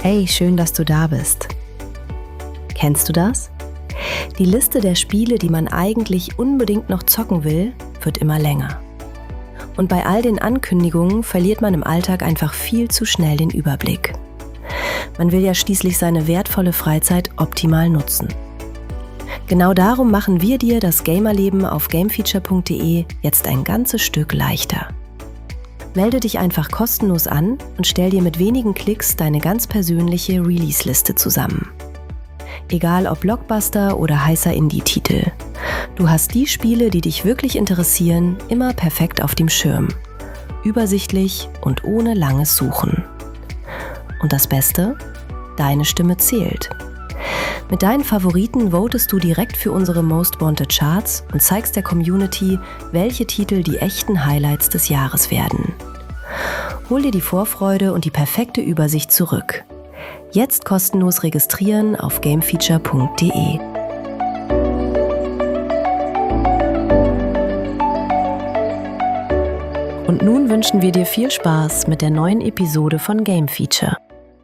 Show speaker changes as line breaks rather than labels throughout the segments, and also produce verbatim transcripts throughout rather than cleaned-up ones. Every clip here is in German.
Hey, schön, dass du da bist. Kennst du das? Die Liste der Spiele, die man eigentlich unbedingt noch zocken will, wird immer länger. Und bei all den Ankündigungen verliert man im Alltag einfach viel zu schnell den Überblick. Man will ja schließlich seine wertvolle Freizeit optimal nutzen. Genau darum machen wir dir das Gamerleben auf gamefeature punkt de jetzt ein ganzes Stück leichter. Melde dich einfach kostenlos an und stell dir mit wenigen Klicks deine ganz persönliche Release-Liste zusammen. Egal ob Blockbuster oder heißer Indie-Titel. Du hast die Spiele, die dich wirklich interessieren, immer perfekt auf dem Schirm. Übersichtlich und ohne langes Suchen. Und das Beste? Deine Stimme zählt. Mit deinen Favoriten votest du direkt für unsere Most Wanted Charts und zeigst der Community, welche Titel die echten Highlights des Jahres werden. Hol dir die Vorfreude und die perfekte Übersicht zurück. Jetzt kostenlos registrieren auf gamefeature punkt de. Und nun wünschen wir dir viel Spaß mit der neuen Episode von Game Feature.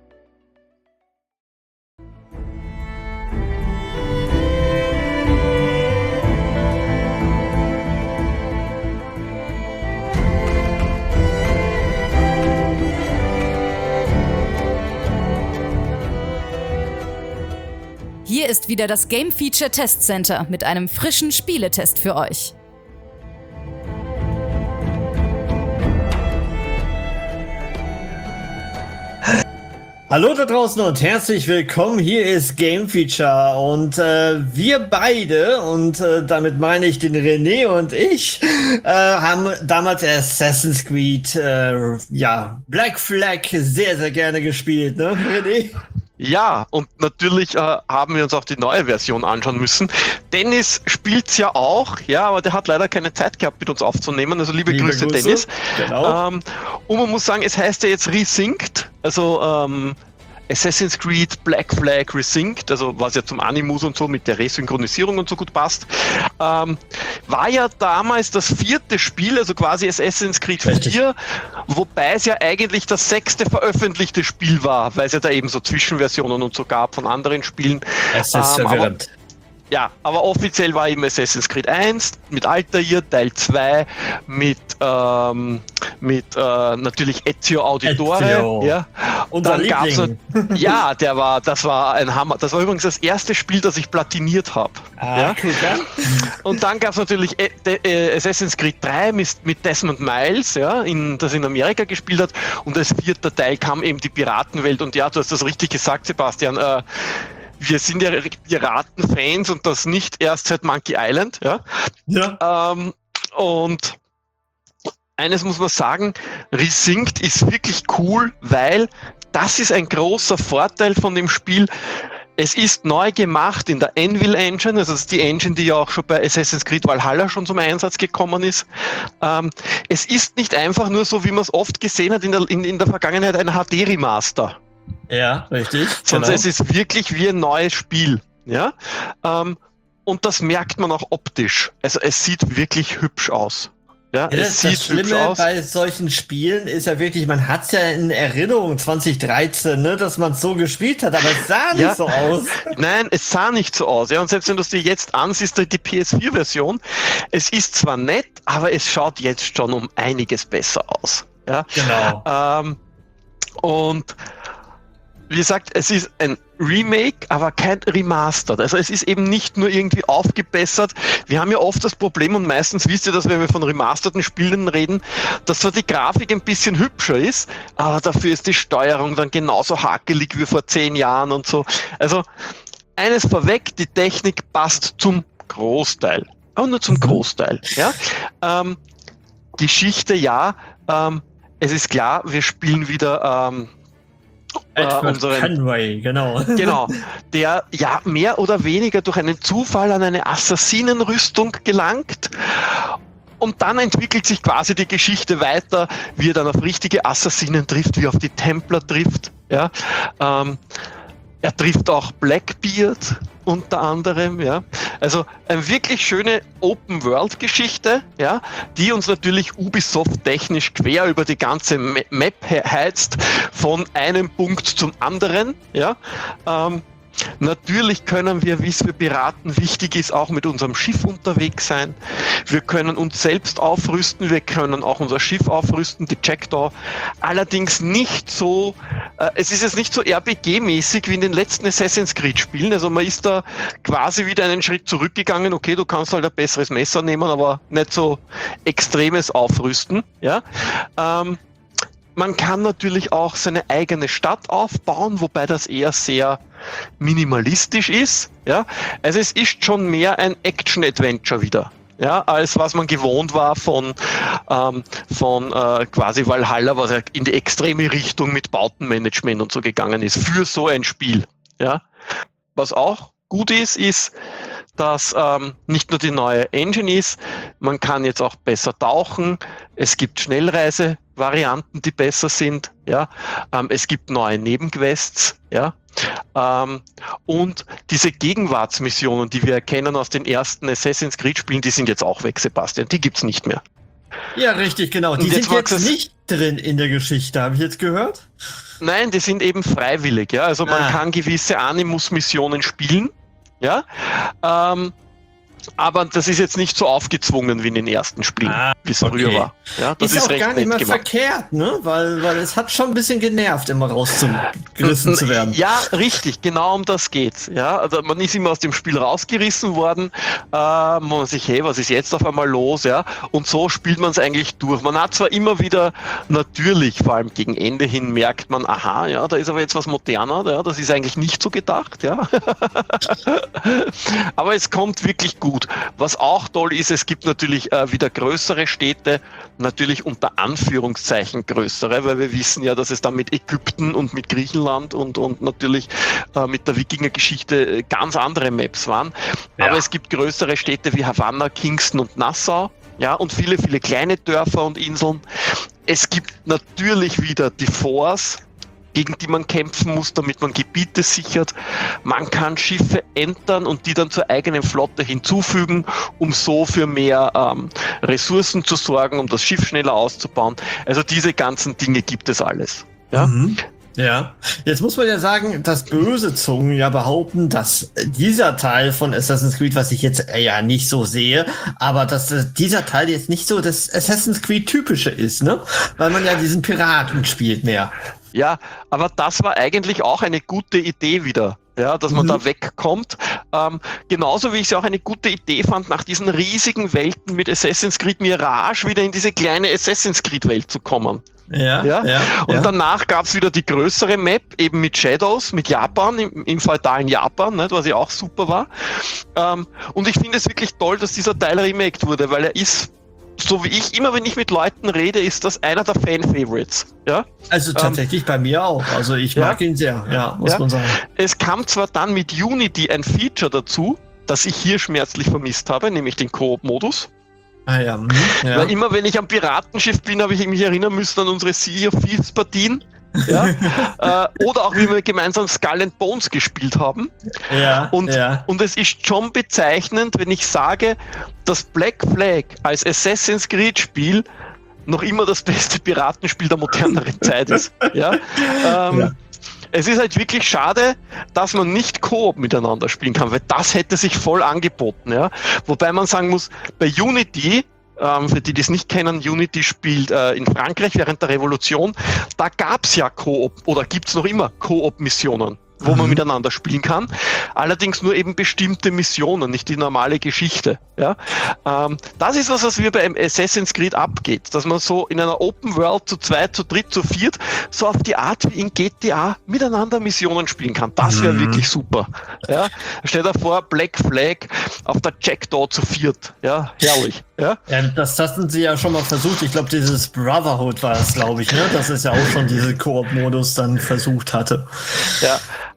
Hier ist wieder das Game Feature Test Center mit einem frischen Spieletest für euch.
Hallo da draußen und herzlich willkommen. Hier ist Game Feature und äh, wir beide, und äh, damit meine ich den René und ich, äh, haben damals Assassin's Creed, äh, ja, Black Flag sehr, sehr gerne gespielt, ne, René?
Ja, und natürlich äh, haben wir uns auch die neue Version anschauen müssen. Dennis spielt's ja auch, ja, aber der hat leider keine Zeit gehabt, mit uns aufzunehmen. Also liebe, liebe Grüße, Grüße, Dennis. Genau. Ähm, und man muss sagen, es heißt ja jetzt Resynced, also ähm, Assassin's Creed Black Flag Resynced, also was ja zum Animus und so mit der Resynchronisierung und so gut passt, ähm, war ja damals das vierte Spiel, also quasi Assassin's Creed vier, wobei es ja eigentlich das sechste veröffentlichte Spiel war, weil es ja da eben so Zwischenversionen und so gab von anderen Spielen.
Es ist ähm, verwirrend.
Ja, aber offiziell war eben Assassin's Creed eins mit Altair, Teil zwei mit, ähm, mit äh, natürlich Ezio Auditore. Ezio. Ja.
Unser Dann gab's noch,
ja, der war, das war ein Hammer. Das war übrigens das erste Spiel, das ich platiniert habe.
Ah,
ja.
Cool, ja.
Und dann gab es natürlich äh, äh, Assassin's Creed drei mit, mit Desmond Miles, ja, in, das in Amerika gespielt hat. Und als vierter Teil kam eben die Piratenwelt. Und ja, du hast das richtig gesagt, Sebastian. Äh, Wir sind ja Piraten-Fans und das nicht erst seit Monkey Island. Ja.
ja.
Ähm, und eines muss man sagen, Resynced ist wirklich cool, weil das ist ein großer Vorteil von dem Spiel. Es ist neu gemacht in der Anvil Engine, also das ist die Engine, die ja auch schon bei Assassin's Creed Valhalla schon zum Einsatz gekommen ist. Ähm, es ist nicht einfach nur so, wie man es oft gesehen hat in der, in, in der Vergangenheit, ein H D-Remaster.
Ja, richtig.
Sondern
genau.
Es ist wirklich wie ein neues Spiel. Ja? Ähm, und das merkt man auch optisch. Also es sieht wirklich hübsch aus. Ja,
ja,
es
das,
sieht
das Schlimme bei solchen Spielen ist ja wirklich, man hat es ja in Erinnerung zwanzig dreizehn, ne, dass man es so gespielt hat, aber es sah
ja.
nicht so aus.
Nein, es sah nicht so aus. Ja, und selbst wenn du es dir jetzt ansiehst, die P S vier Version, es ist zwar nett, aber es schaut jetzt schon um einiges besser aus. Ja?
Genau.
Ähm, und wie gesagt, es ist ein Remake, aber kein Remastered. Also es ist eben nicht nur irgendwie aufgebessert. Wir haben ja oft das Problem, und meistens wisst ihr das, wenn wir von remasterten Spielen reden, dass zwar die Grafik ein bisschen hübscher ist, aber dafür ist die Steuerung dann genauso hakelig wie vor zehn Jahren und so. Also eines vorweg, die Technik passt zum Großteil. Aber nur zum Großteil. Ja? Ähm, Geschichte, ja. Ähm, es ist klar, wir spielen wieder ähm,
Edward
äh, unseren,
Conway, genau.
Genau, der ja mehr oder weniger durch einen Zufall an eine Assassinenrüstung gelangt. Und dann entwickelt sich quasi die Geschichte weiter, wie er dann auf richtige Assassinen trifft, wie er auf die Templer trifft. Ja? Ähm, er trifft auch Blackbeard, unter anderem, ja. Also eine wirklich schöne Open-World-Geschichte, ja, die uns natürlich Ubisoft technisch quer über die ganze Map heizt, von einem Punkt zum anderen, ja. Ähm, Natürlich können wir, wie es für Piraten wichtig ist, auch mit unserem Schiff unterwegs sein. Wir können uns selbst aufrüsten, wir können auch unser Schiff aufrüsten, die Jackdaw. Allerdings nicht so, äh, es ist jetzt nicht so R P G-mäßig wie in den letzten Assassin's Creed-Spielen. Also man ist da quasi wieder einen Schritt zurückgegangen. Okay, du kannst halt ein besseres Messer nehmen, aber nicht so extremes Aufrüsten. Ja. Ähm, Man kann natürlich auch seine eigene Stadt aufbauen, wobei das eher sehr minimalistisch ist. Ja? Also es ist schon mehr ein Action-Adventure wieder, ja, als was man gewohnt war von, ähm, von äh, quasi Valhalla, was ja in die extreme Richtung mit Bautenmanagement und so gegangen ist, für so ein Spiel. Ja? Was auch gut ist, ist, dass ähm, nicht nur die neue Engine ist, man kann jetzt auch besser tauchen, es gibt Schnellreise-Varianten, die besser sind, ja, ähm, es gibt neue Nebenquests, ja, ähm, und diese Gegenwartsmissionen, die wir erkennen aus den ersten Assassin's Creed-Spielen, die sind jetzt auch weg, Sebastian, die gibt's nicht mehr.
Ja, richtig, genau. Die
jetzt
sind jetzt nicht drin in der Geschichte, habe ich jetzt gehört?
Nein, die sind eben freiwillig, ja, also man
Ah.
kann gewisse Animus-Missionen spielen, ja, ähm, aber das ist jetzt nicht so aufgezwungen wie in den ersten Spielen,
Ah,
wie es
okay.
früher war. Ja, das
ist,
ist
auch
recht
gar nicht
nett
mehr
gemacht.
verkehrt, ne? Weil, weil es hat schon ein bisschen genervt, immer rausgerissen zu werden.
Ja, richtig, genau um das geht's. Ja, also man ist immer aus dem Spiel rausgerissen worden, äh, man sich, hey, was ist jetzt auf einmal los? Ja, und so spielt man es eigentlich durch. Man hat zwar immer wieder, natürlich, vor allem gegen Ende hin, merkt man, aha, ja, da ist aber jetzt was moderner, ja, das ist eigentlich nicht so gedacht, ja. Aber es kommt wirklich gut. Was auch toll ist, es gibt natürlich äh, wieder größere Städte, natürlich unter Anführungszeichen größere, weil wir wissen ja, dass es dann mit Ägypten und mit Griechenland und, und natürlich äh, mit der Wikinger-Geschichte ganz andere Maps waren.
Ja.
Aber es gibt größere Städte wie Havanna, Kingston und Nassau, ja, und viele, viele kleine Dörfer und Inseln. Es gibt natürlich wieder die Forts, gegen die man kämpfen muss, damit man Gebiete sichert. Man kann Schiffe entern und die dann zur eigenen Flotte hinzufügen, um so für mehr ähm, Ressourcen zu sorgen, um das Schiff schneller auszubauen. Also diese ganzen Dinge gibt es alles. Ja?
Mhm. Ja, jetzt muss man ja sagen, dass böse Zungen ja behaupten, dass dieser Teil von Assassin's Creed, was ich jetzt ja nicht so sehe, aber dass äh, dieser Teil jetzt nicht so das Assassin's Creed typische ist, ne? Weil man ja diesen Piraten spielt mehr.
Ja, aber das war eigentlich auch eine gute Idee wieder. Ja, dass man
Mhm.
da wegkommt. Ähm, genauso wie ich es auch eine gute Idee fand, nach diesen riesigen Welten mit Assassin's Creed Mirage wieder in diese kleine Assassin's Creed Welt zu kommen.
Ja,
Ja?
ja.
Und
ja.
danach gab es wieder die größere Map, eben mit Shadows, mit Japan, im, im feudalen Japan, nicht, was ja auch super war. Ähm, und ich finde es wirklich toll, dass dieser Teil remaked wurde, weil er ist, so wie ich, immer wenn ich mit Leuten rede, ist das einer der Fan-Favorites. Ja?
Also tatsächlich bei mir auch. Also ich
ja.
mag ihn sehr, ja, muss
Ja.
man sagen.
Es kam zwar dann mit Unity ein Feature dazu, das ich hier schmerzlich vermisst habe, nämlich den Koop-Modus.
Ah ja, mhm. ja.
Weil immer wenn ich am Piratenschiff bin, habe ich mich erinnern müssen an unsere Sea of Thieves Partien. Ja? äh, oder auch wie wir gemeinsam Skull and Bones gespielt haben.
ja,
Und,
ja.
und es ist schon bezeichnend, wenn ich sage, dass Black Flag als Assassin's Creed Spiel noch immer das beste Piratenspiel der moderneren Zeit ist. Ja? Ähm,
Ja.
Es ist halt wirklich schade, dass man nicht Koop miteinander spielen kann, weil das hätte sich voll angeboten. Ja? Wobei man sagen muss, bei Unity, ähm, für die, die es nicht kennen, Unity spielt äh, in Frankreich während der Revolution, da gab es ja Koop oder gibt es noch immer Koop-Missionen, wo man
Mhm.
miteinander spielen kann. Allerdings nur eben bestimmte Missionen, nicht die normale Geschichte. Ja? Ähm, das ist was, was wir bei Assassin's Creed abgeht, dass man so in einer Open World zu zweit, zu dritt, zu viert, so auf die Art wie in G T A miteinander Missionen spielen kann. Das wäre
Mhm.
wirklich super. Ja? Stell dir vor, Black Flag auf der Jackdaw zu viert. Ja, herrlich. Ja?
Ja, das hatten sie ja schon mal versucht. Ich glaube, dieses Brotherhood war es, glaube ich, ne? Dass es ja auch schon diesen Koop-Modus dann versucht hatte.
Ja,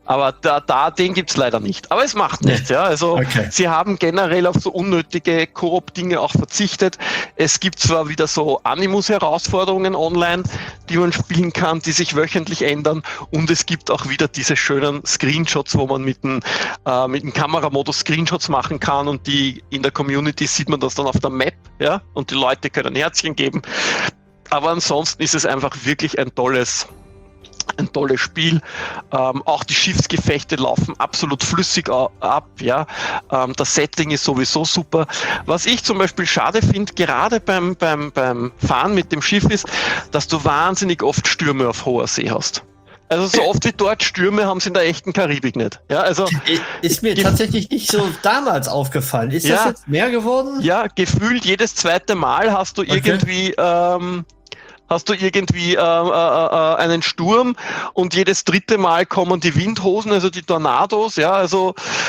Aber da, da den gibt's leider nicht. Aber es macht nichts. Ja. Also okay. Sie haben generell auf so unnötige Koop-Dinge auch verzichtet. Es gibt zwar wieder so Animus-Herausforderungen online, die man spielen kann, die sich wöchentlich ändern. Und es gibt auch wieder diese schönen Screenshots, wo man mit dem, äh, mit dem Kameramodus Screenshots machen kann. Und die in der Community sieht man das dann auf der Map. Ja. Und die Leute können Herzchen geben. Aber ansonsten ist es einfach wirklich ein tolles Ein tolles Spiel. Ähm, auch die Schiffsgefechte laufen absolut flüssig ab. Ja? Ähm, das Setting ist sowieso super. Was ich zum Beispiel schade finde, gerade beim, beim, beim Fahren mit dem Schiff ist, dass du wahnsinnig oft Stürme auf hoher See hast. Also so oft wie dort Stürme haben sie in der echten Karibik nicht. Ja, also
ist mir tatsächlich nicht so damals aufgefallen. Ist ja, das jetzt mehr geworden?
Ja, gefühlt jedes zweite Mal hast du okay. irgendwie... Ähm, hast du irgendwie äh, äh, einen Sturm und jedes dritte Mal kommen die Windhosen, also die Tornados, ja, also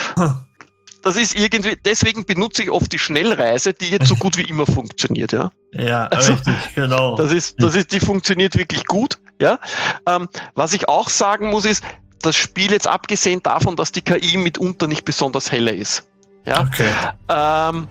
das ist irgendwie, deswegen benutze ich oft die Schnellreise, die jetzt so gut wie immer funktioniert, ja.
Ja, also, richtig, genau.
Das ist, das ist, die funktioniert wirklich gut, ja. Ähm, was ich auch sagen muss ist, das Spiel jetzt abgesehen davon, dass die K I mitunter nicht besonders helle ist, ja. Okay. Ähm,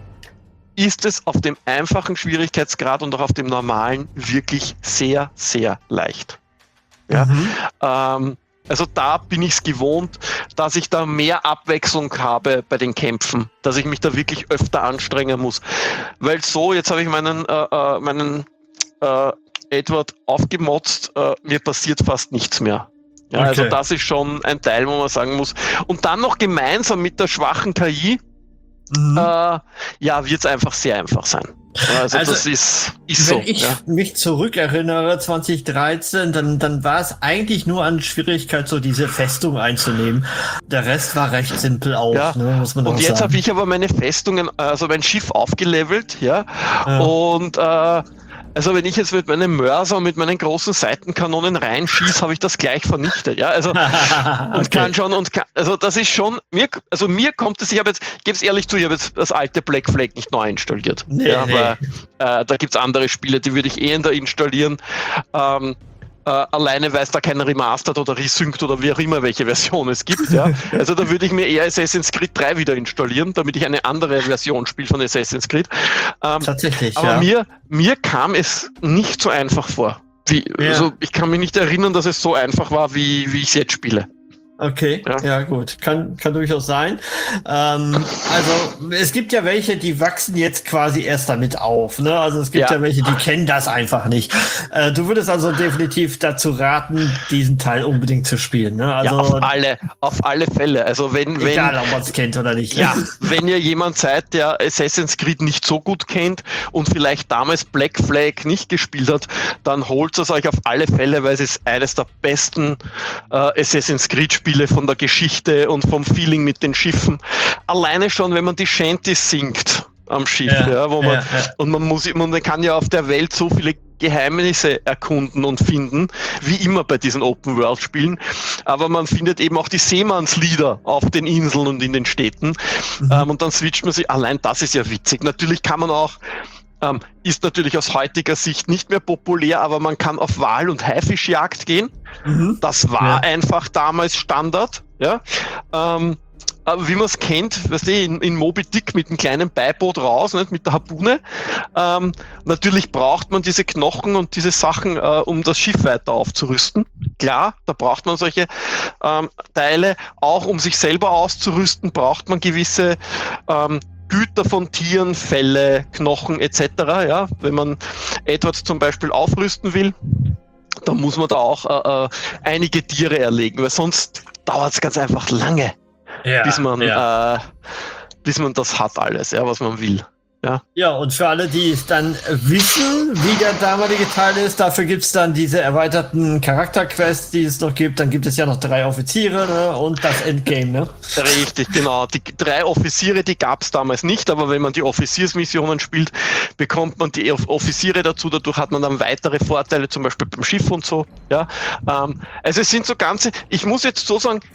ist es auf dem einfachen Schwierigkeitsgrad und auch auf dem normalen wirklich sehr, sehr leicht. Ja? Mhm. Ähm, also da bin ich es gewohnt, dass ich da mehr Abwechslung habe bei den Kämpfen, dass ich mich da wirklich öfter anstrengen muss. Weil so, jetzt habe ich meinen, äh, meinen äh, Edward aufgemotzt, äh, mir passiert fast nichts mehr. Ja, okay. Also das ist schon ein Teil, wo man sagen muss. Und dann noch gemeinsam mit der schwachen K I, Mhm. Äh, ja, wird es einfach sehr einfach sein. Also, also das ist, ist
wenn
so.
Wenn ich
ja.
mich zurückerinnere, zwanzig dreizehn, dann, dann war es eigentlich nur an Schwierigkeit, so diese Festung einzunehmen. Der Rest war recht simpel auch,
ja.
ne, muss man
Und
auch
jetzt
sagen.
habe ich aber meine Festungen, also mein Schiff aufgelevelt, ja, ja. und äh, also wenn ich jetzt mit meinem Mörser und mit meinen großen Seitenkanonen reinschieße, habe ich das gleich vernichtet. Ja, also okay. und kann schon und kann, also das ist schon mir, also mir kommt es. Ich habe jetzt, gebe es ehrlich zu, ich habe jetzt das alte Black Flag nicht neu installiert. Nee, ja, nee. Weil äh, da gibt es andere Spiele, die würde ich eher da installieren. Ähm, Äh, alleine, weil es da kein Remastered oder Resynced oder wie auch immer welche Version es gibt. Ja. Also da würde ich mir eher Assassin's Creed drei wieder installieren, damit ich eine andere Version spiele von Assassin's Creed. Ähm,
Tatsächlich,
aber
ja.
mir, mir kam es nicht so einfach vor. Wie, ja. Also ich kann mich nicht erinnern, dass es so einfach war, wie, wie ich es jetzt spiele.
Okay, ja, ja gut, kann kann durchaus sein. Ähm, also es gibt ja welche, die wachsen jetzt quasi erst damit auf, ne? Also es gibt ja, ja welche, die kennen das einfach nicht. Äh, du würdest also definitiv dazu raten, diesen Teil unbedingt zu spielen, ne? Also
ja, auf alle, auf alle Fälle. Also wenn, wenn
egal, ob man es kennt oder nicht.
Ja, wenn ihr jemand seid, der Assassin's Creed nicht so gut kennt und vielleicht damals Black Flag nicht gespielt hat, dann holt es euch auf alle Fälle, weil es ist eines der besten äh, Assassin's Creed Spiele von der Geschichte und vom Feeling mit den Schiffen. Alleine schon, wenn man die Shanties singt am Schiff, ja, ja, wo man, ja, ja. und man muss, man kann ja auf der Welt so viele Geheimnisse erkunden und finden, wie immer bei diesen Open-World-Spielen, aber man findet eben auch die Seemannslieder auf den Inseln und in den Städten, mhm. ähm, und dann switcht man sich, allein das ist ja witzig. Natürlich kann man auch Ähm, ist natürlich aus heutiger Sicht nicht mehr populär, aber man kann auf Wal- und Haifischjagd gehen. Mhm. Das war ja. einfach damals Standard. Ja? Ähm, aber wie man es kennt, weißt du, in, in Moby Dick mit einem kleinen Beiboot raus, nicht, mit der Harpune. Ähm, natürlich braucht man diese Knochen und diese Sachen, äh, um das Schiff weiter aufzurüsten. Klar, da braucht man solche ähm, Teile. Auch um sich selber auszurüsten, braucht man gewisse ähm, Güter von Tieren, Felle, Knochen et cetera. Ja, wenn man Edward zum Beispiel aufrüsten will, dann muss man da auch äh, äh, einige Tiere erlegen, weil sonst dauert es ganz einfach lange, ja, bis man, ja. äh, bis man das hat alles, ja, was man will. Ja.
ja, und für alle, die es dann wissen, wie der damalige Teil ist, dafür gibt es dann diese erweiterten Charakterquests, die es noch gibt. Dann gibt es ja noch drei Offiziere, ne? Und das Endgame, ne?
Richtig, genau. Die drei Offiziere, die gab es damals nicht, aber wenn man die Offiziersmissionen spielt, bekommt man die Offiziere dazu. Dadurch hat man dann weitere Vorteile, zum Beispiel beim Schiff und so. Ja, ähm, also es sind so ganze, ich muss jetzt so sagen,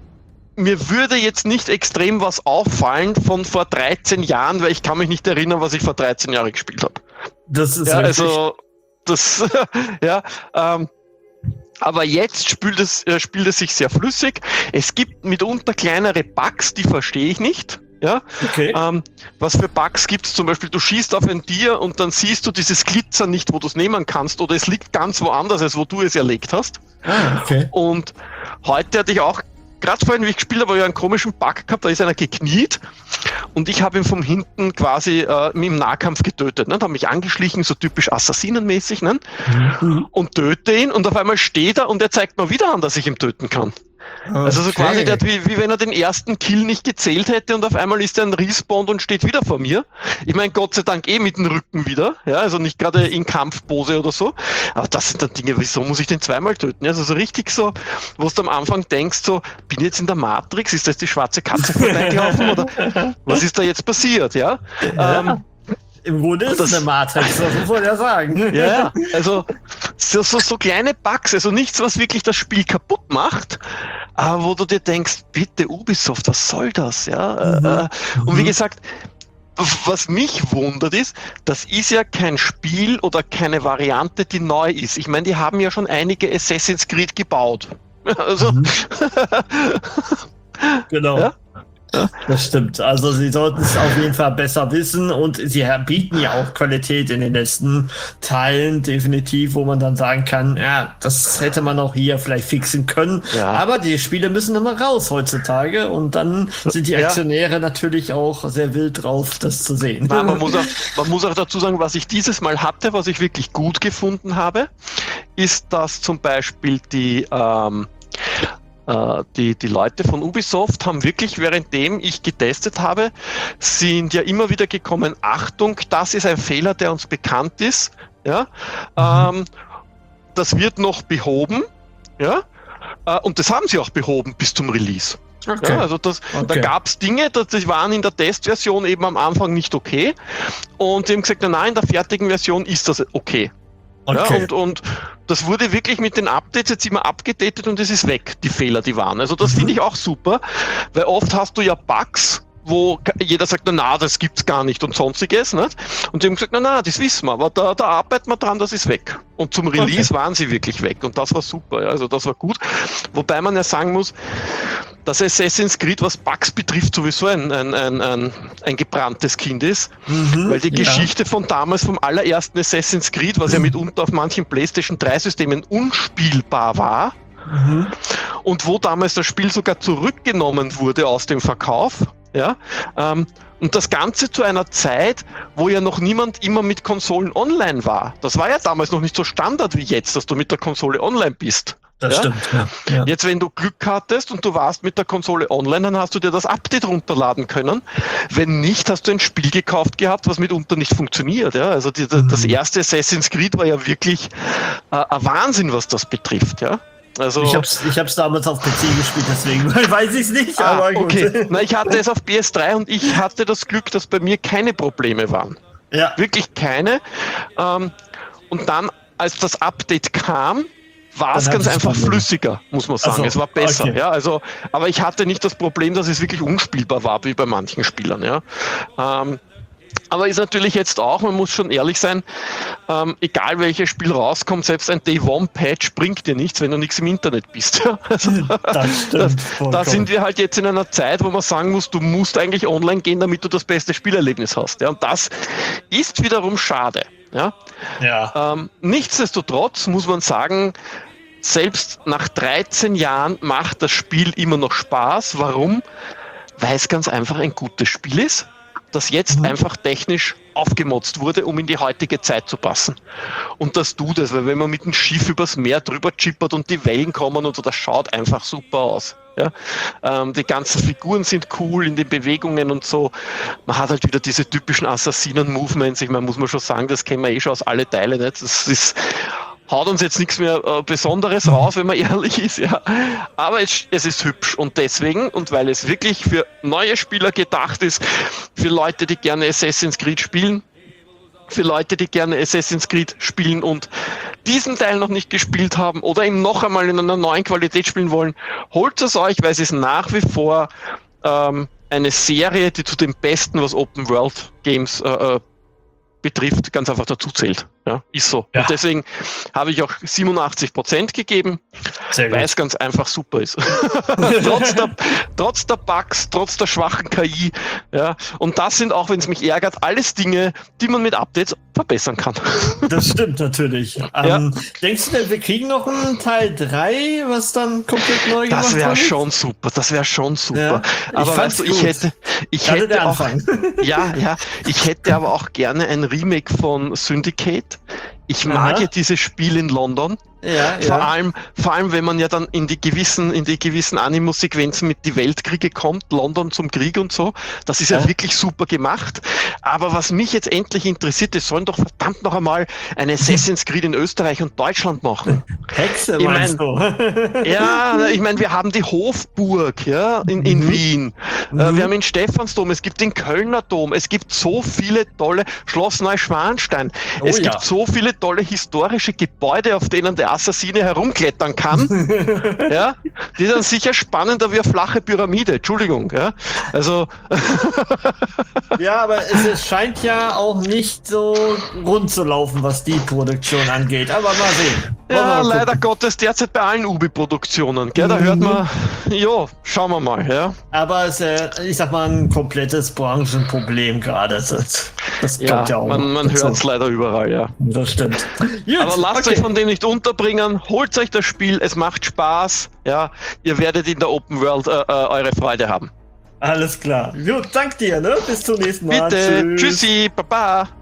mir würde jetzt nicht extrem was auffallen von vor dreizehn Jahren, weil ich kann mich nicht erinnern, was ich vor dreizehn Jahren gespielt habe.
Das ist
ja,
richtig.
Also, das, ja, ähm, Aber jetzt spielt es, äh, spielt es sich sehr flüssig. Es gibt mitunter kleinere Bugs, die verstehe ich nicht. Ja,
okay.
ähm, was für Bugs gibt es? Zum Beispiel, du schießt auf ein Tier und dann siehst du dieses Glitzer nicht, wo du es nehmen kannst, oder es liegt ganz woanders, als wo du es erlegt hast.
Ah, okay.
Und heute hatte ich auch, gerade vorhin, wie ich gespielt habe, habe ich einen komischen Bug gehabt, da ist einer gekniet und ich habe ihn von hinten quasi äh, im Nahkampf getötet. Ne? Da habe mich angeschlichen, so typisch assassinenmäßig, ne? Mhm. Und töte ihn und auf einmal steht er und er zeigt mir wieder an, dass ich ihn töten kann. Okay. Also so quasi der, wie, wie wenn er den ersten Kill nicht gezählt hätte und auf einmal ist er ein Respawn und steht wieder vor mir. Ich meine, Gott sei Dank eh mit dem Rücken wieder, ja, also nicht gerade in Kampfpose oder so. Aber das sind dann Dinge, wieso muss ich den zweimal töten? Also so richtig so, wo du am Anfang denkst, so, bin ich jetzt in der Matrix? Ist das die schwarze Katze vorbeigelaufen oder was ist da jetzt passiert? Ja.
ja.
Ähm,
Im Grunde ist es eine Matrix, das muss man ja sagen.
Ja, also so, so, so kleine Bugs, also nichts, was wirklich das Spiel kaputt macht, aber wo du dir denkst, bitte Ubisoft, was soll das? Ja? Mhm. Äh, und wie gesagt, was mich wundert ist, das ist ja kein Spiel oder keine Variante, die neu ist. Ich meine, die haben ja schon einige Assassin's Creed gebaut. Also
mhm. Genau.
Ja?
Ja, das stimmt. Also sie sollten es auf jeden Fall besser wissen und sie bieten ja auch Qualität in den letzten Teilen definitiv, wo man dann sagen kann, ja, das hätte man auch hier vielleicht fixen können. Ja. Aber die Spiele müssen immer raus heutzutage und dann sind die Aktionäre ja. natürlich auch sehr wild drauf, das zu sehen.
Na, man, muss auch, man muss auch dazu sagen, was ich dieses Mal hatte, was ich wirklich gut gefunden habe, ist, dass zum Beispiel die ähm, Die, die Leute von Ubisoft haben wirklich, währenddem ich getestet habe, sind ja immer wieder gekommen, Achtung, das ist ein Fehler, der uns bekannt ist. Ja? Mhm. Ähm, das wird noch behoben. Ja? Äh, und das haben sie auch behoben bis zum Release. Okay. Ja, also das, okay. Da gab es Dinge, die waren in der Testversion eben am Anfang nicht okay. Und sie haben gesagt, nein, in der fertigen Version ist das okay. Okay. Ja, und, und das wurde wirklich mit den Updates jetzt immer abgedatet und es ist weg, die Fehler, die waren. Also das mhm. finde ich auch super, weil oft hast du ja Bugs, wo jeder sagt, na, na das gibt's gar nicht und sonstiges. Nicht? Und die haben gesagt, na, na, das wissen wir, aber da, da arbeiten wir dran, das ist weg. Und zum Release okay. waren sie wirklich weg und das war super, ja, also das war gut. Wobei man ja sagen muss, dass Assassin's Creed, was Bugs betrifft, sowieso ein, ein, ein, ein, ein gebranntes Kind ist, mhm, weil die ja. Geschichte von damals, vom allerersten Assassin's Creed, was ja mitunter auf manchen PlayStation drei Systemen unspielbar war, mhm. und wo damals das Spiel sogar zurückgenommen wurde aus dem Verkauf, ja, ähm, und das Ganze zu einer Zeit, wo ja noch niemand immer mit Konsolen online war. Das war ja damals noch nicht so Standard wie jetzt, dass du mit der Konsole online bist.
Das
ja?
stimmt, ja. Ja.
Jetzt, wenn du Glück hattest und du warst mit der Konsole online, dann hast du dir das Update runterladen können. Wenn nicht, hast du ein Spiel gekauft gehabt, was mitunter nicht funktioniert. Ja? Also die, mhm. das erste Assassin's Creed war ja wirklich äh, ein Wahnsinn, was das betrifft. Ja? Also,
ich hab's, ich hab's damals auf P C gespielt, deswegen weiß ich es nicht,
ah,
aber gut.
Okay. Na, ich hatte es auf P S drei und ich hatte das Glück, dass bei mir keine Probleme waren.
Ja.
Wirklich keine. Ähm, und dann, als das Update kam, war es ganz einfach Probleme. flüssiger, muss man sagen. So, es war besser. Okay. Ja, also, aber ich hatte nicht das Problem, dass es wirklich unspielbar war, wie bei manchen Spielern. Ja. Ähm, aber ist natürlich jetzt auch, man muss schon ehrlich sein, ähm, egal welches Spiel rauskommt, selbst ein Day One Patch bringt dir nichts, wenn du nichts im Internet bist. Also,
das stimmt,
da, da sind wir halt jetzt in einer Zeit, wo man sagen muss, du musst eigentlich online gehen, damit du das beste Spielerlebnis hast. Ja, und das ist wiederum schade. Ja?
Ja.
Ähm, nichtsdestotrotz muss man sagen, selbst nach dreizehn Jahren macht das Spiel immer noch Spaß. Warum? Weil es ganz einfach ein gutes Spiel ist, das jetzt mhm. einfach technisch aufgemotzt wurde, um in die heutige Zeit zu passen. Und das tut es, weil wenn man mit dem Schiff übers Meer drüber chippert und die Wellen kommen und so, das schaut einfach super aus. Ja? Ähm, die ganzen Figuren sind cool in den Bewegungen und so. Man hat halt wieder diese typischen Assassinen-Movements. Ich meine, muss man schon sagen, das kennen wir eh schon aus alle Teile. Nicht? Das ist haut uns jetzt nichts mehr äh, Besonderes raus, wenn man ehrlich ist, ja. Aber es, es ist hübsch und deswegen, und weil es wirklich für neue Spieler gedacht ist, für Leute, die gerne Assassin's Creed spielen, für Leute, die gerne Assassin's Creed spielen und diesen Teil noch nicht gespielt haben oder ihn noch einmal in einer neuen Qualität spielen wollen, holt es euch, weil es ist nach wie vor ähm, eine Serie, die zu den besten, was Open World Games äh, betrifft, ganz einfach dazu zählt. Ja, ist so.
Ja.
Und deswegen habe ich auch siebenundachtzig Prozent gegeben, weil es ganz einfach super ist. trotz, der, trotz der Bugs, trotz der schwachen K I. Ja. Und das sind, auch wenn es mich ärgert, alles Dinge, die man mit Updates verbessern kann.
Das stimmt natürlich.
Ja.
Ähm, denkst du denn, wir kriegen noch einen Teil drei, was dann komplett neu gemacht wird?
Das wäre schon super, das wäre schon super.
Ja.
Aber
Ich
weißt du, ich
gut.
hätte, ich
Gerade
hätte
der
auch,
Anfang.
ja, ja, ich hätte aber auch gerne ein Remake von Syndicate. Ich mag
Aha.
ja dieses Spiel in London.
Ja,
Vor
ja.
allem, vor allem, wenn man ja dann in die gewissen, in die gewissen Animus-Sequenzen mit die Weltkriege kommt, London zum Krieg und so. Das ist ja,
Ja.
wirklich super gemacht. Aber was mich jetzt endlich interessiert, es sollen doch verdammt noch einmal ein Assassin's Creed in Österreich und Deutschland machen.
Hexe
Ich
meinst
mein-
du?
Ja, ich meine, wir haben die Hofburg, ja, in, in
Mhm.
Wien.
Mhm.
Äh, wir haben den Stephansdom, es gibt den Kölner Dom, es gibt so viele tolle Schloss Neuschwanstein.
Oh
es
ja.
gibt so viele tolle historische Gebäude, auf denen der Assassine herumklettern kann. Ja, die sind sicher spannender wie eine flache Pyramide. Entschuldigung. Ja, also
Ja, aber es, es scheint ja auch nicht so rund zu laufen, was die Produktion angeht. Aber mal sehen. Wollen wir
ja,
mal
leider
gucken.
Gottes derzeit bei allen Ubi-Produktionen. Gell, da hört
Mhm.
man, ja, schauen wir mal. Ja.
Aber es ist, äh, ich sag mal, ein komplettes Branchenproblem gerade. Das, das
Ja,
kommt ja auch.
man, man
dazu.
hört es leider überall, ja.
Das stimmt. Gut,
Aber lasst
okay.
euch von dem nicht unterbringen, holt euch das Spiel, es macht Spaß, ja, ihr werdet in der Open World äh, äh, eure Freude haben.
Alles klar. Gut, dank dir, ne? Bis zum nächsten Mal.
Bitte,
Tschüss.
tschüssi, baba.